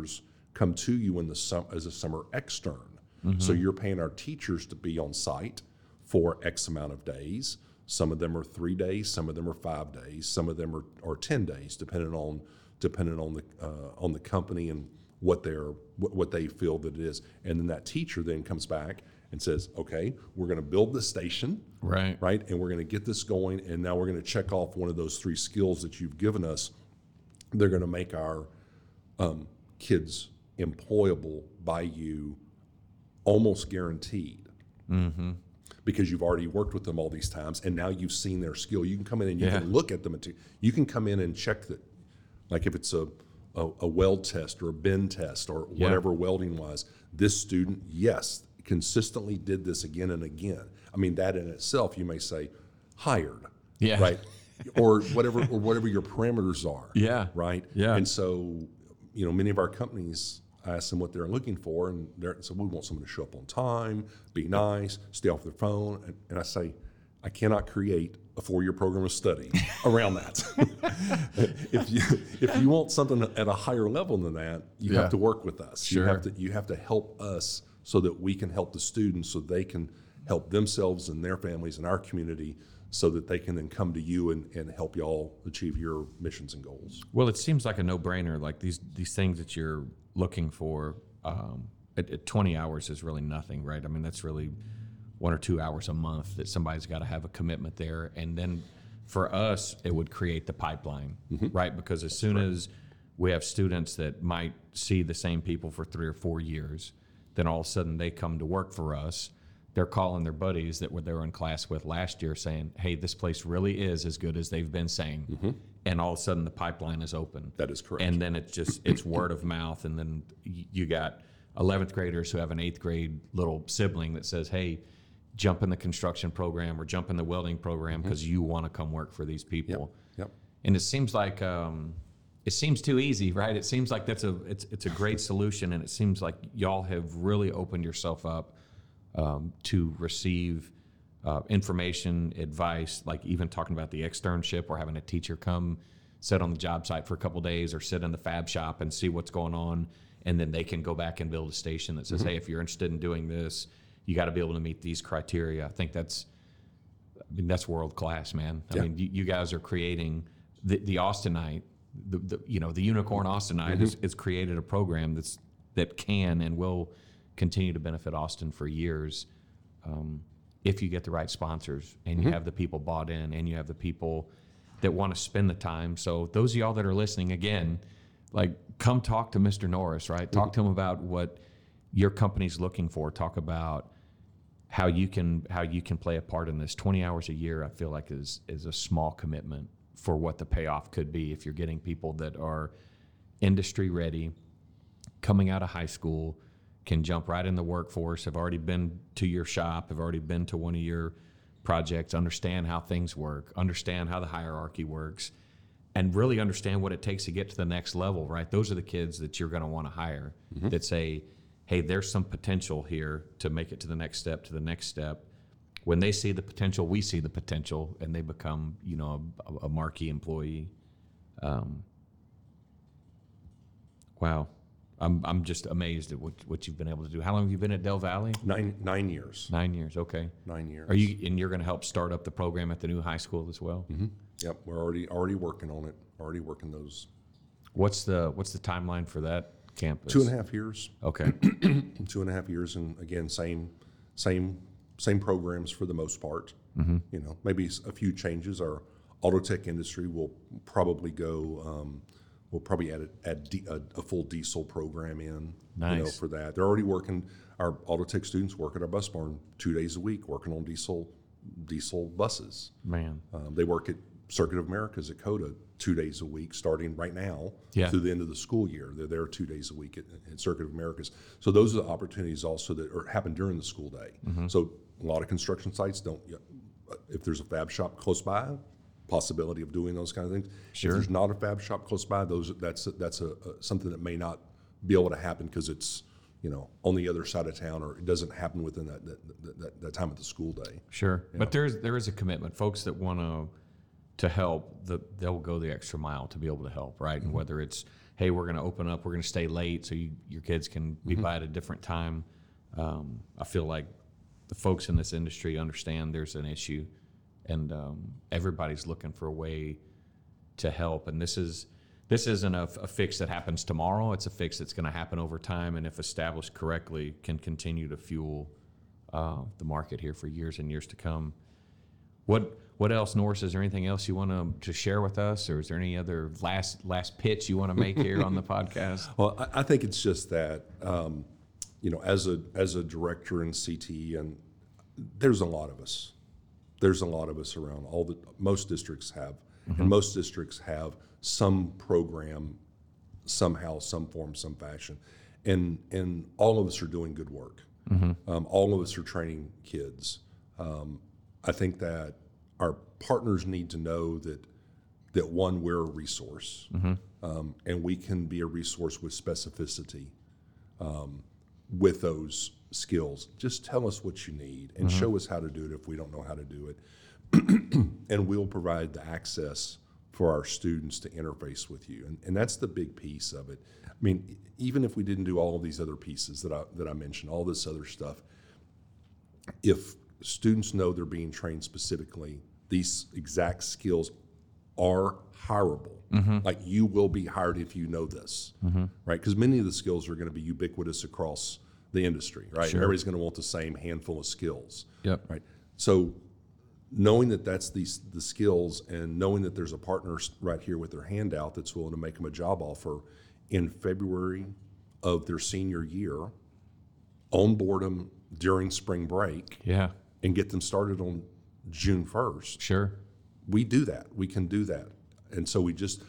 come to you in the as a summer extern. So you're paying our teachers to be on site for X amount of days. Some of them are 3 days, some of them are 5 days, some of them are 10 days, depending on the company and what they feel that it is. And then that teacher then comes back and says, okay, we're going to build the station, Right. and we're going to get this going, and now we're going to check off one of those 3 skills that you've given us. They're going to make our kids employable by you, almost guaranteed. Because you've already worked with them all these times, and now you've seen their skill. You can come in and you can look at the material. You can come in and check that, like if it's a weld test or a bend test or whatever welding was, this student, yes, consistently did this again and again. I mean, that in itself, you may say, hired, right? or whatever your parameters are, right? And so, many of our companies, I ask them what they're looking for, and so we want someone to show up on time, be nice, stay off their phone, and I say, I cannot create a 4-year program of study around that. If you want something at a higher level than that, you have to work with us. Sure. You have to help us so that we can help the students, so they can help themselves and their families and our community, so that they can then come to you and help y'all achieve your missions and goals. Well, it seems like a no-brainer. Like these things that you're looking for at 20 hours is really nothing, right? I mean, that's really 1 or 2 hours a month that somebody's got to have a commitment there. And then for us, it would create the pipeline, right? Because as soon as we have students that might see the same people for 3 or 4 years, then all of a sudden they come to work for us. They're calling their buddies that they were in class with last year saying, hey, this place really is as good as they've been saying. And all of a sudden the pipeline is open. That is correct. And then it's word of mouth. And then you got 11th graders who have an 8th grade little sibling that says, hey, jump in the construction program or jump in the welding program because you want to come work for these people. Yep. And it seems like it seems too easy, right? It seems like it's a great solution, and it seems like y'all have really opened yourself up to receive information, advice, like even talking about the externship or having a teacher come sit on the job site for a couple of days or sit in the fab shop and see what's going on, and then they can go back and build a station that says, hey, if you're interested in doing this, you got to be able to meet these criteria. I think that's world class, man. I mean, you guys are creating the Austinite, the unicorn Austinite has created a program that can and will continue to benefit Austin for years if you get the right sponsors and you have the people bought in and you have the people that want to spend the time. So those of y'all that are listening, again, like come talk to Mr. Norris, right? Talk to him about what your company's looking for. Talk about how you can play a part in this. 20 hours a year, I feel like is a small commitment for what the payoff could be if you're getting people that are industry ready, coming out of high school, can jump right in the workforce, have already been to your shop, have already been to one of your projects, understand how things work, understand how the hierarchy works, and really understand what it takes to get to the next level, right? Those are the kids that you're going to want to hire that say, hey, there's some potential here to make it to the next step, When they see the potential, we see the potential, and they become, a marquee employee. Wow. I'm just amazed at what you've been able to do. How long have you been at Del Valley? 9 years. 9 years, okay. 9 years. You're going to help start up the program at the new high school as well? Yep, we're already working on it. Already working those. What's the timeline for that campus? 2.5 years. Okay. 2.5 years, and again, same programs for the most part. Maybe a few changes. Our auto tech industry will probably go. We'll probably add a full diesel program in. Nice. For that. They're already working. Our auto tech students work at our bus barn 2 days a week, working on diesel buses. Man. They work at Circuit of Americas at COTA 2 days a week, starting right now through the end of the school year. They're there 2 days a week at Circuit of Americas. So those are the opportunities also that happen during the school day. So a lot of construction sites don't. If there's a fab shop close by, possibility of doing those kind of things. Sure. If there's not a fab shop close by, that's something that may not be able to happen because it's on the other side of town, or it doesn't happen within that time of the school day. Sure. But there is a commitment. Folks that want to to help, they'll go the extra mile to be able to help, right? And whether it's, hey, we're going to open up, we're going to stay late so your kids can be by at a different time. I feel like the folks in this industry understand there's an issue, and everybody's looking for a way to help. And this isn't a fix that happens tomorrow. It's a fix that's going to happen over time, and if established correctly, can continue to fuel the market here for years and years to come. What else, Norris? Is there anything else you want to share with us, or is there any other last pitch you want to make here on the podcast? Well, I think it's just that, as a director in CTE, and there's a lot of us. There's a lot of us around. Most districts have, and most districts have some program, somehow, some form, some fashion, and all of us are doing good work. All of us are training kids. I think that our partners need to know that one, we're a resource, and we can be a resource with specificity, with those skills. Just tell us what you need and show us how to do it if we don't know how to do it, and we'll provide the access for our students to interface with you. And that's the big piece of it. I mean, even if we didn't do all of these other pieces that I mentioned, all this other stuff, if students know they're being trained specifically, these exact skills are hireable. Like, you will be hired if you know this, right? Because many of the skills are going to be ubiquitous across the industry, right? Sure. Everybody's going to want the same handful of skills, Yep. right? So knowing that that's the skills, and knowing that there's a partner right here with their hand out that's willing to make them a job offer in February of their senior year, onboard them during spring break, Yeah, and get them started on June 1st. sure. We do that. We can do that. And so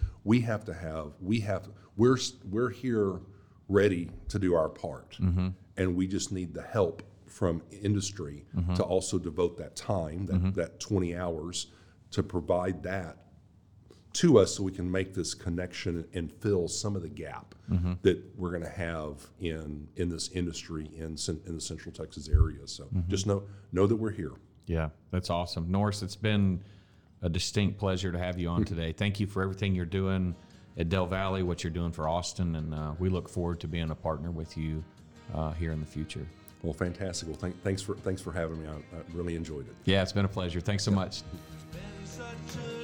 we're here ready to do our part. And we just need the help from industry to also devote that time, that 20 hours, to provide that to us so we can make this connection and fill some of the gap that we're going to have in this industry in the Central Texas area. So just know that we're here. Yeah, that's awesome. Norris, it's been a distinct pleasure to have you on today. Thank you for everything you're doing at Del Valle, what you're doing for Austin, and we look forward to being a partner with you here in the future. Well, fantastic. Well, thanks for having me. I really enjoyed it. Yeah, it's been a pleasure. Thanks so much. It's been such a